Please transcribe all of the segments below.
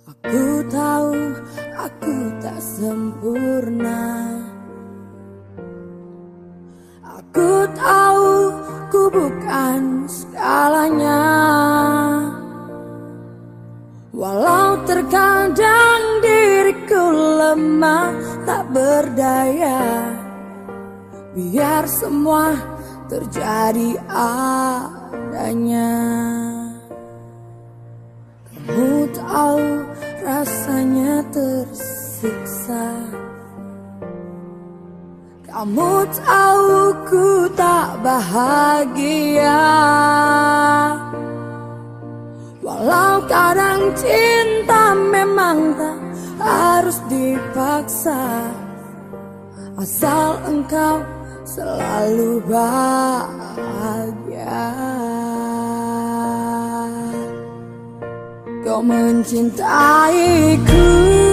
Aku tahu aku tak sempurna. Aku tahu ku bukan segalanya. Walau terkadang diriku lemah tak berdaya, biar semua terjadi adanya. Kamu tahu rasanya tersiksa. Kamu tahu ku tak bahagia. Walau kadang cinta memang tak harus dipaksa, asal engkau selalu bahagia. Kau mencintaiku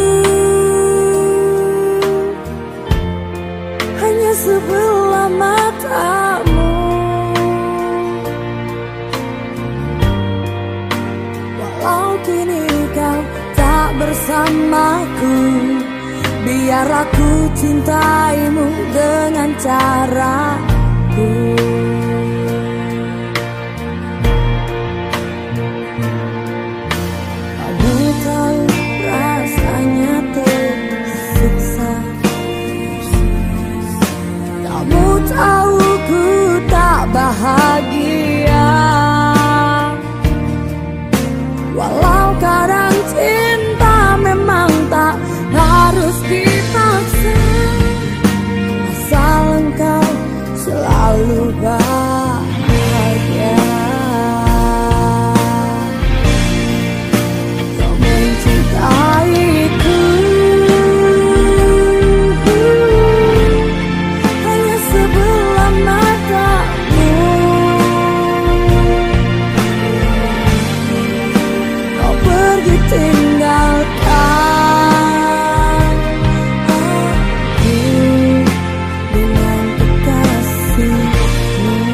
hanya sebelah matamu. Walau kini kau tak bersamaku, biar aku cintaimu dengan caraku. Kamu tahu rasanya tersiksa. Kamu tahu ku tak bahagia. Walau kadang cinta memang tak harus dipaksa, asal engkau selalu bahagia. Kau mencintaiku hanya sebelah matamu. Kau pergi tinggalkan aku dengan kekasihmu.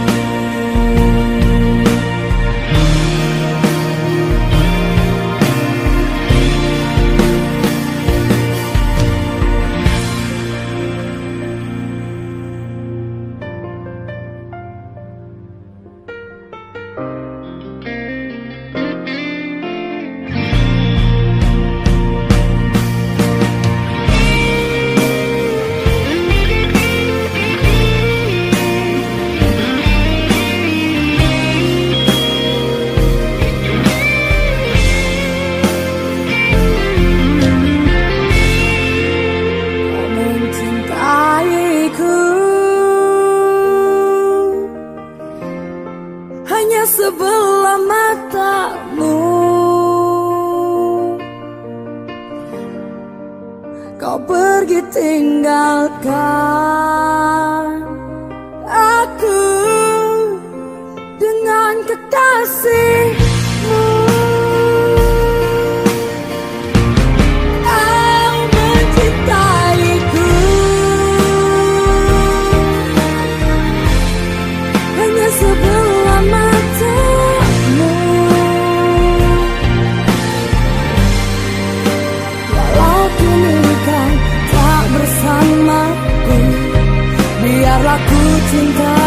Hanya sebelah matamu. Kau pergi tinggalkan aku dengan kekasihmu. Kau mencintaiku hanya sebelah matamu. Walau kini kau tak bersamaku, biarlah ku cinta